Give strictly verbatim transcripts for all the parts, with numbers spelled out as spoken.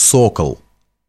Сокол.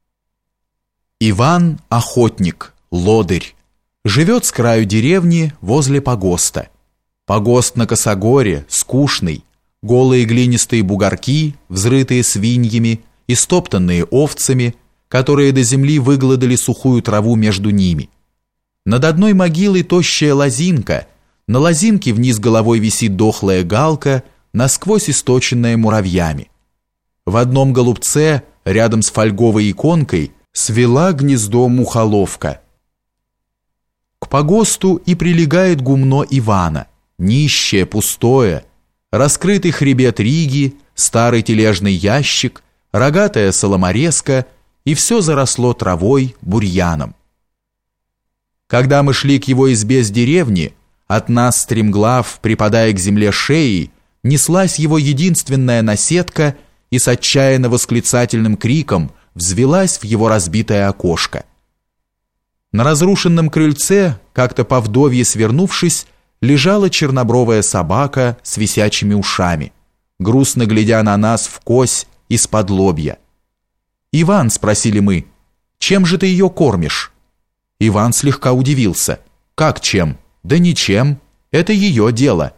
Иван – охотник, лодырь. Живет с краю деревни возле погоста. Погост на косогоре, скучный. Голые глинистые бугорки, взрытые свиньями, истоптанные овцами, которые до земли выглодали сухую траву между ними. Над одной могилой тощая лозинка, на лозинке вниз головой висит дохлая галка, насквозь источенная муравьями. В одном голубце, рядом с фольговой иконкой, свела гнездо мухоловка. К погосту и прилегает гумно Ивана, нищее, пустое, раскрытый хребет Риги, старый тележный ящик, рогатая соломорезка, и все заросло травой, бурьяном. Когда мы шли к его избе с деревни, от нас стремглав, припадая к земле шеей, неслась его единственная наседка и с отчаянно восклицательным криком взвелась в его разбитое окошко. На разрушенном крыльце, как-то по вдовье свернувшись, лежала чернобровая собака с висячими ушами, грустно глядя на нас вкось из-под лобья. «Иван», — спросили мы, — «чем же ты ее кормишь?» Иван слегка удивился. «Как чем? Да ничем. Это ее дело».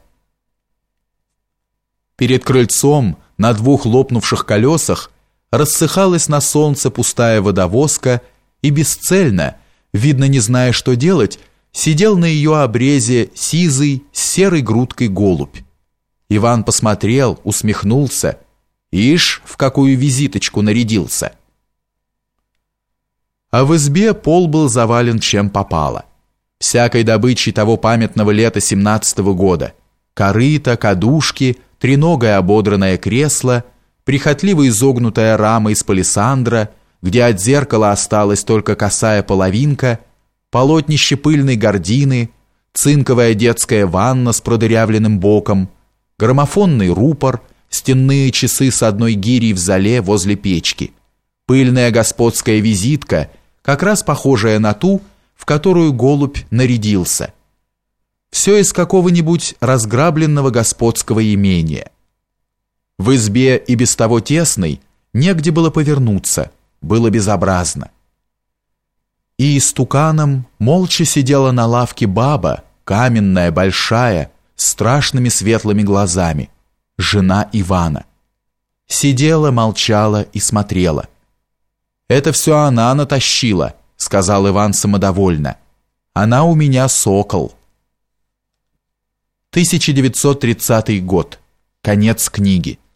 Перед крыльцом на двух лопнувших колесах рассыхалась на солнце пустая водовозка и бесцельно, видно, не зная, что делать, сидел на ее обрезе сизый с серой грудкой голубь. Иван посмотрел, усмехнулся. Ишь, в какую визиточку нарядился. А в избе пол был завален чем попало. Всякой добычей того памятного лета семнадцатого года. Корыто, кадушки, треногое ободранное кресло, прихотливо изогнутая рама из палисандра, где от зеркала осталась только косая половинка, полотнище пыльной гардины, цинковая детская ванна с продырявленным боком, граммофонный рупор, стенные часы с одной гирей в зале возле печки, пыльная господская визитка, как раз похожая на ту, в которую голубь нарядился. Все из какого-нибудь разграбленного господского имения. В избе и без того тесной негде было повернуться, было безобразно. И истуканом молча сидела на лавке баба, каменная, большая, с страшными светлыми глазами, жена Ивана. Сидела, молчала и смотрела. «Это все она натащила», — сказал Иван самодовольно. «Она у меня сокол». тысяча девятьсот тридцатый год. Конец книги.